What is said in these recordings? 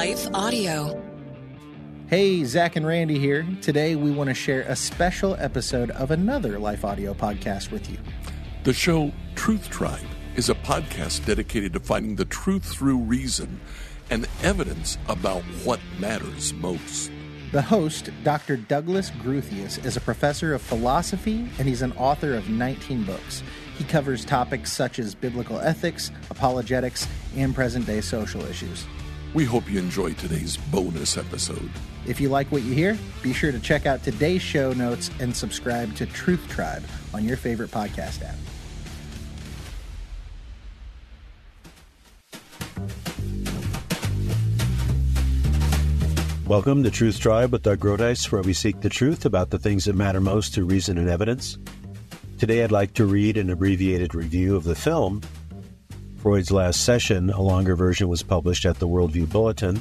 Life Audio. Hey, Zach and Randy here. Today we want to share a special episode of another Life Audio podcast with you. The show Truth Tribe is a podcast dedicated to finding the truth through reason and evidence about what matters most. The host, Dr. Douglas Groothuis, is a professor of philosophy and he's an author of 19 books. He covers topics such as biblical ethics, apologetics, and present-day social issues. We hope you enjoy today's bonus episode. If you like what you hear, be sure to check out today's show notes and subscribe to Truth Tribe on your favorite podcast app. Welcome to Truth Tribe with Doug Groothuis, where we seek the truth about the things that matter most through reason and evidence. Today I'd like to read an abbreviated review of the film Freud's Last Session. A longer version was published at the Worldview Bulletin.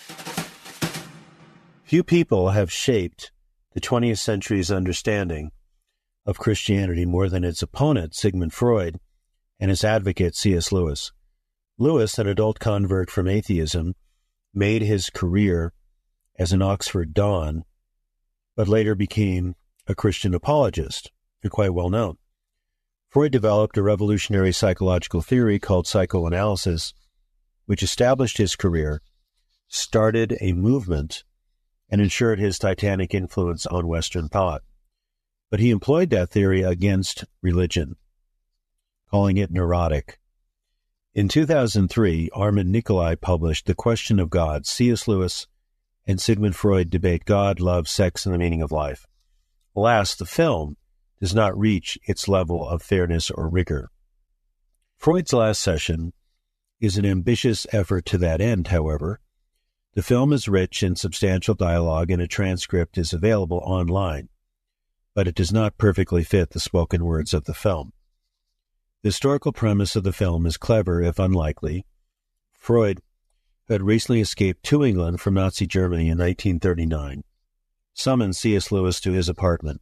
Few people have shaped the 20th century's understanding of Christianity more than its opponent, Sigmund Freud, and his advocate, C.S. Lewis. Lewis, an adult convert from atheism, made his career as an Oxford Don, but later became a Christian apologist, and quite well known. Freud developed a revolutionary psychological theory called psychoanalysis, which established his career, started a movement, and ensured his titanic influence on Western thought. But he employed that theory against religion, calling it neurotic. In 2003, Armand Nicolai published The Question of God. C.S. Lewis and Sigmund Freud debate God, love, sex, and the meaning of life. Alas, the film does not reach its level of fairness or rigor. Freud's Last Session is an ambitious effort to that end, however. The film is rich in substantial dialogue and a transcript is available online, but it does not perfectly fit the spoken words of the film. The historical premise of the film is clever, if unlikely. Freud, who had recently escaped to England from Nazi Germany in 1939, summoned C.S. Lewis to his apartment.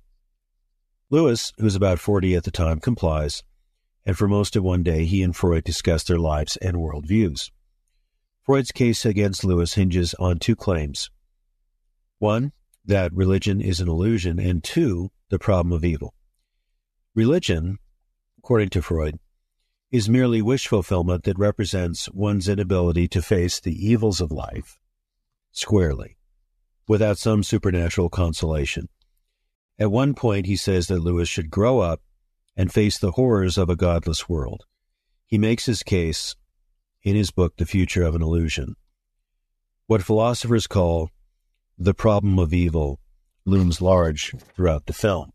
Lewis, who was about 40 at the time, complies, and for most of one day he and Freud discuss their lives and worldviews. Freud's case against Lewis hinges on two claims. One, that religion is an illusion, and two, the problem of evil. Religion, according to Freud, is merely wish fulfillment that represents one's inability to face the evils of life squarely, without some supernatural consolation. At one point, he says that Lewis should grow up and face the horrors of a godless world. He makes his case in his book, The Future of an Illusion. What philosophers call the problem of evil looms large throughout the film.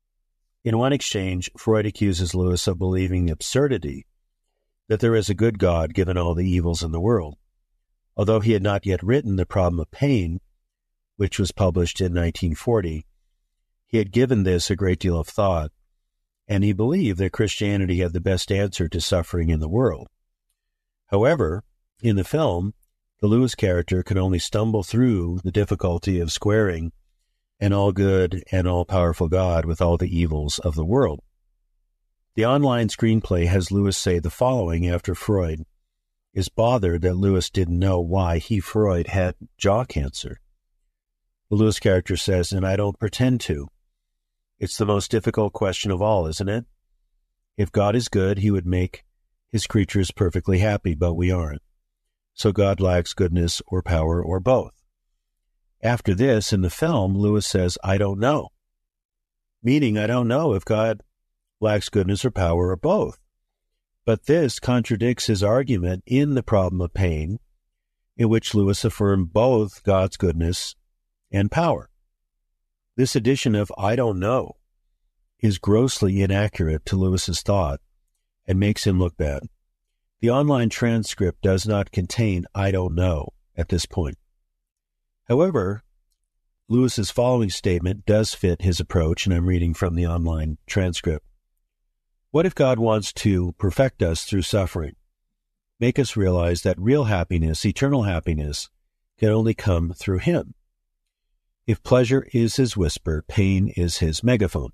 In one exchange, Freud accuses Lewis of believing the absurdity that there is a good God given all the evils in the world. Although he had not yet written The Problem of Pain, which was published in 1940, he had given this a great deal of thought, and he believed that Christianity had the best answer to suffering in the world. However, in the film, the Lewis character can only stumble through the difficulty of squaring an all-good and all-powerful God with all the evils of the world. The online screenplay has Lewis say the following after Freud is bothered that Lewis didn't know why he, Freud, had jaw cancer. The Lewis character says, and I don't pretend to. It's the most difficult question of all, isn't it? If God is good, he would make his creatures perfectly happy, but we aren't. So God lacks goodness or power or both. After this, in the film, Lewis says, I don't know. Meaning, I don't know if God lacks goodness or power or both. But this contradicts his argument in The Problem of Pain, in which Lewis affirmed both God's goodness and power. This addition of I don't know is grossly inaccurate to Lewis's thought and makes him look bad. The online transcript does not contain I don't know at this point. However, Lewis's following statement does fit his approach, and I'm reading from the online transcript. What if God wants to perfect us through suffering, make us realize that real happiness, eternal happiness, can only come through him? If pleasure is his whisper, pain is his megaphone.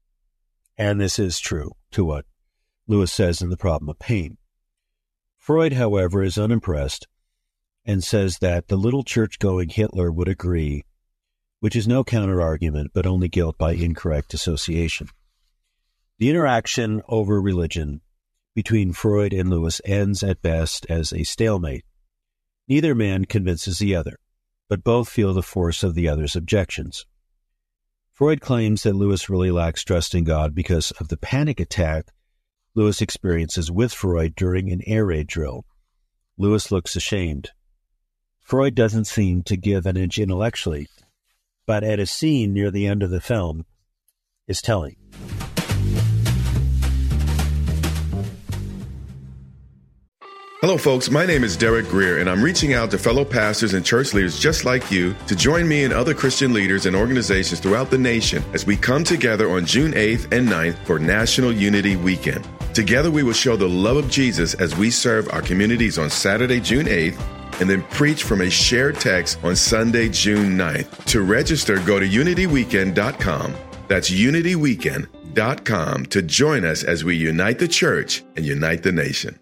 And this is true to what Lewis says in The Problem of Pain. Freud, however, is unimpressed and says that the little church-going Hitler would agree, which is no counter-argument, but only guilt by incorrect association. The interaction over religion between Freud and Lewis ends at best as a stalemate. Neither man convinces the other, but both feel the force of the other's objections. Freud claims that Lewis really lacks trust in God because of the panic attack Lewis experiences with Freud during an air raid drill. Lewis looks ashamed. Freud doesn't seem to give an inch intellectually, but at a scene near the end of the film is telling. Hello, folks. My name is Derek Greer, and I'm reaching out to fellow pastors and church leaders just like you to join me and other Christian leaders and organizations throughout the nation as we come together on June 8th and 9th for National Unity Weekend. Together, we will show the love of Jesus as we serve our communities on Saturday, June 8th, and then preach from a shared text on Sunday, June 9th. To register, go to unityweekend.com. That's unityweekend.com to join us as we unite the church and unite the nation.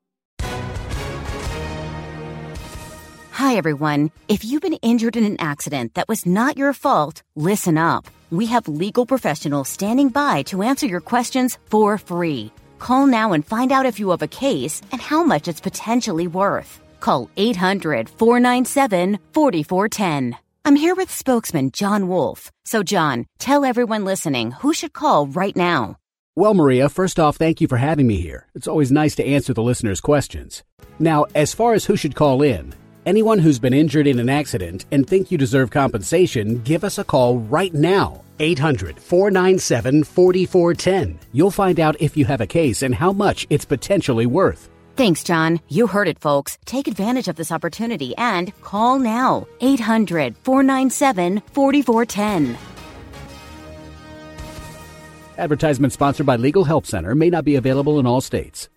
Hi, everyone. If you've been injured in an accident that was not your fault, listen up. We have legal professionals standing by to answer your questions for free. Call now and find out if you have a case and how much it's potentially worth. Call 800-497-4410. I'm here with spokesman John Wolf. So, John, tell everyone listening who should call right now. Well, Maria, first off, thank you for having me here. It's always nice to answer the listeners' questions. Now, as far as who should call in, anyone who's been injured in an accident and think you deserve compensation, give us a call right now. 800-497-4410. You'll find out if you have a case and how much it's potentially worth. Thanks, John. You heard it, folks. Take advantage of this opportunity and call now. 800-497-4410. Advertisement sponsored by Legal Help Center. May not be available in all states.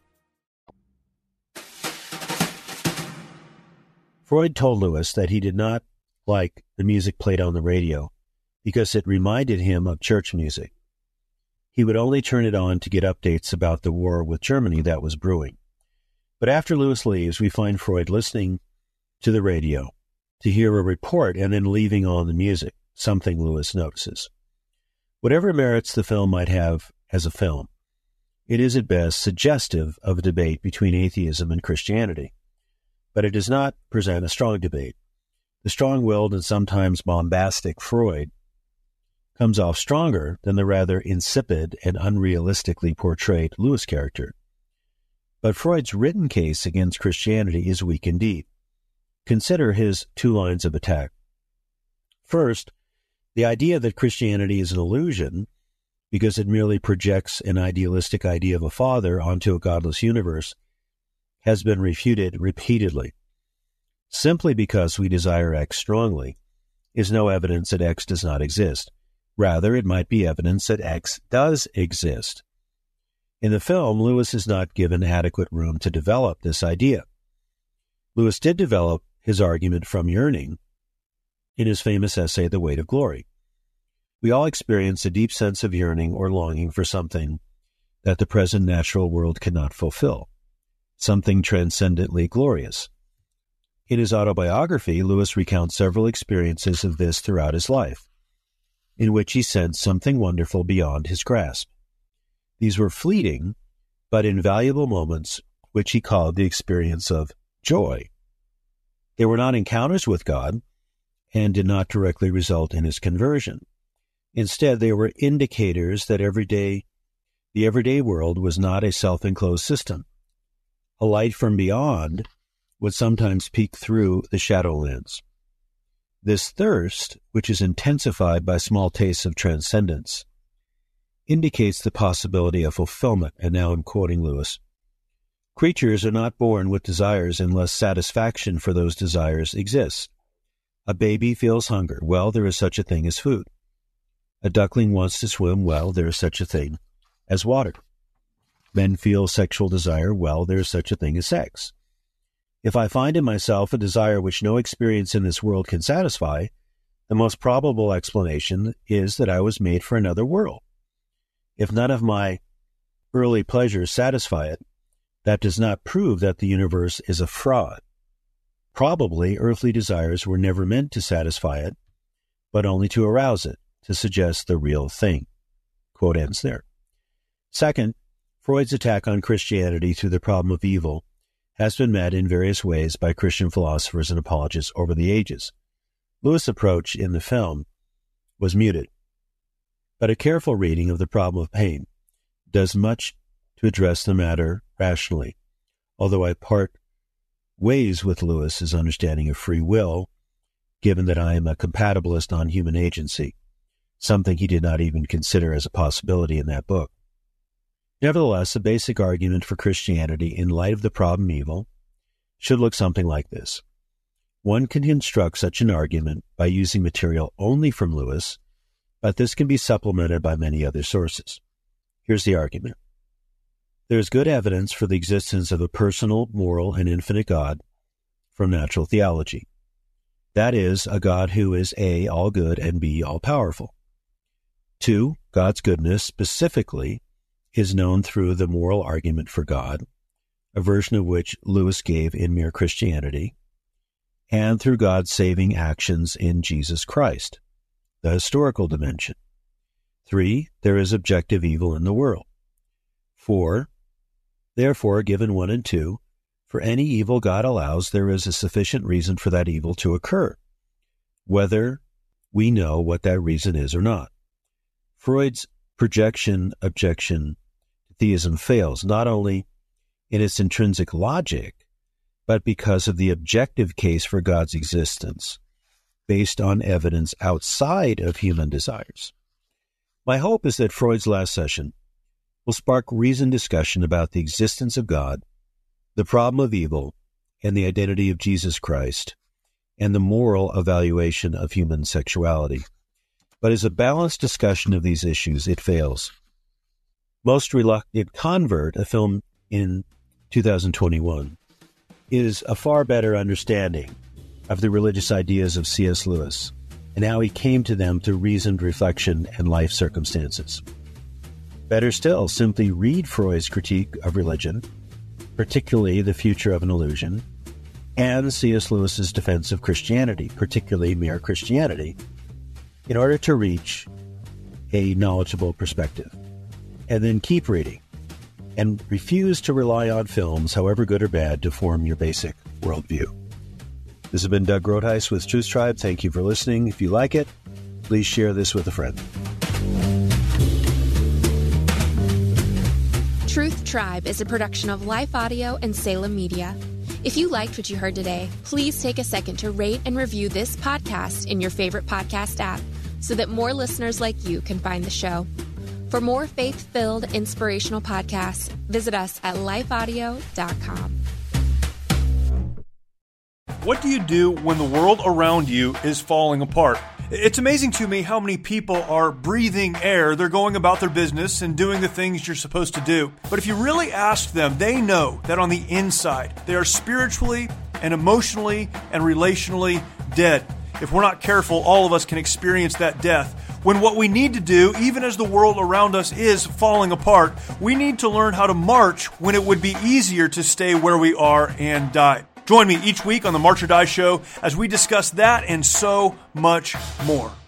Freud told Lewis that he did not like the music played on the radio because it reminded him of church music. He would only turn it on to get updates about the war with Germany that was brewing. But after Lewis leaves, we find Freud listening to the radio to hear a report and then leaving on the music, something Lewis notices. Whatever merits the film might have as a film, it is at best suggestive of a debate between atheism and Christianity. But it does not present a strong debate. The strong-willed and sometimes bombastic Freud comes off stronger than the rather insipid and unrealistically portrayed Lewis character. But Freud's written case against Christianity is weak indeed. Consider his two lines of attack. First, the idea that Christianity is an illusion because it merely projects an idealistic idea of a father onto a godless universe has been refuted repeatedly. Simply because we desire X strongly is no evidence that X does not exist. Rather, it might be evidence that X does exist. In the film, Lewis is not given adequate room to develop this idea. Lewis did develop his argument from yearning in his famous essay, The Weight of Glory. We all experience a deep sense of yearning or longing for something that the present natural world cannot fulfill. Something transcendently glorious. In his autobiography, Lewis recounts several experiences of this throughout his life, in which he sensed something wonderful beyond his grasp. These were fleeting, but invaluable moments, which he called the experience of joy. They were not encounters with God, and did not directly result in his conversion. Instead, they were indicators that the everyday world was not a self-enclosed system. A light from beyond would sometimes peek through the shadow lens. This thirst, which is intensified by small tastes of transcendence, indicates the possibility of fulfillment, and now I'm quoting Lewis. Creatures are not born with desires unless satisfaction for those desires exists. A baby feels hunger. Well, there is such a thing as food. A duckling wants to swim. Well, there is such a thing as water. Men feel sexual desire. Well, there is such a thing as sex. If I find in myself a desire which no experience in this world can satisfy, the most probable explanation is that I was made for another world. If none of my early pleasures satisfy it, that does not prove that the universe is a fraud. Probably earthly desires were never meant to satisfy it, but only to arouse it, to suggest the real thing. Quote ends there. Second, Freud's attack on Christianity through the problem of evil has been met in various ways by Christian philosophers and apologists over the ages. Lewis' approach in the film was muted, but a careful reading of the problem of pain does much to address the matter rationally, although I part ways with Lewis's understanding of free will, given that I am a compatibilist on human agency, something he did not even consider as a possibility in that book. Nevertheless, the basic argument for Christianity in light of the problem evil should look something like this. One can construct such an argument by using material only from Lewis, but this can be supplemented by many other sources. Here's the argument. There is good evidence for the existence of a personal, moral, and infinite God from natural theology. That is, a God who is A, all good, and B, all powerful. 2, God's goodness specifically is known through the moral argument for God, a version of which Lewis gave in Mere Christianity, and through God's saving actions in Jesus Christ, the historical dimension. 3, there is objective evil in the world. 4, therefore, given 1 and 2, for any evil God allows, there is a sufficient reason for that evil to occur, whether we know what that reason is or not. Freud's objection to theism fails, not only in its intrinsic logic, but because of the objective case for God's existence, based on evidence outside of human desires. My hope is that Freud's last session will spark reasoned discussion about the existence of God, the problem of evil, and the identity of Jesus Christ, and the moral evaluation of human sexuality. But as a balanced discussion of these issues, it fails. Most Reluctant Convert, a film in 2021, is a far better understanding of the religious ideas of C.S. Lewis and how he came to them through reasoned reflection and life circumstances. Better still, simply read Freud's critique of religion, particularly The Future of an Illusion, and C.S. Lewis's defense of Christianity, particularly Mere Christianity, in order to reach a knowledgeable perspective. And then keep reading, and refuse to rely on films, however good or bad, to form your basic worldview. This has been Doug Groothuis with Truth Tribe. Thank you for listening. If you like it, please share this with a friend. Truth Tribe is a production of Life Audio and Salem Media. If you liked what you heard today, please take a second to rate and review this podcast in your favorite podcast app so that more listeners like you can find the show. For more faith-filled, inspirational podcasts, visit us at lifeaudio.com. What do you do when the world around you is falling apart? It's amazing to me how many people are breathing air. They're going about their business and doing the things you're supposed to do. But if you really ask them, they know that on the inside, they are spiritually and emotionally and relationally dead. If we're not careful, all of us can experience that death. When what we need to do, even as the world around us is falling apart, we need to learn how to march when it would be easier to stay where we are and die. Join me each week on the March or Die Show as we discuss that and so much more.